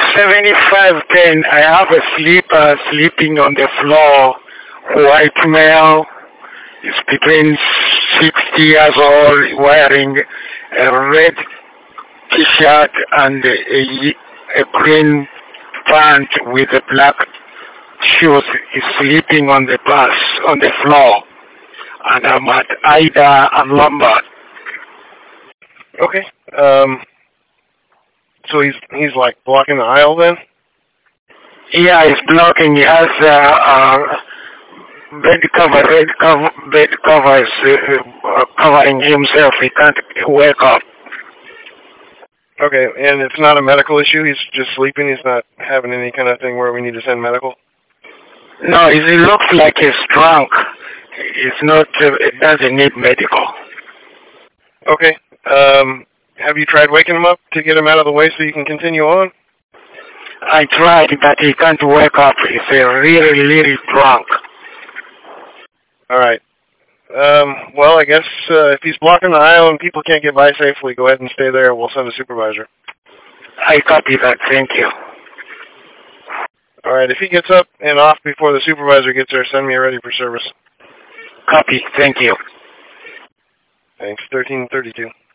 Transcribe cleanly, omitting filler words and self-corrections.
7510. I have a sleeper sleeping on the floor. White male. Is between 60 years old, wearing a red t-shirt and a green pant with a black shoes. Is sleeping on the bus, on the floor. And I'm at Ida and Lombard. Okay. So he's like blocking the aisle then? Yeah, he's blocking. He has bed covers covering himself. He can't wake up. Okay, and it's not a medical issue? He's just sleeping? He's not having any kind of thing where we need to send medical? No, he looks like he's drunk. It's not, it doesn't need medical. Okay. Have you tried waking him up to get him out of the way so you can continue on? I tried, but he can't wake up. He's really, really drunk. All right. Well, I guess if he's blocking the aisle and people can't get by safely, go ahead and stay there. We'll send a supervisor. I copy that. Thank you. All right. If he gets up and off before the supervisor gets there, send me a ready for service. Copy. Thank you. Thanks. 1332.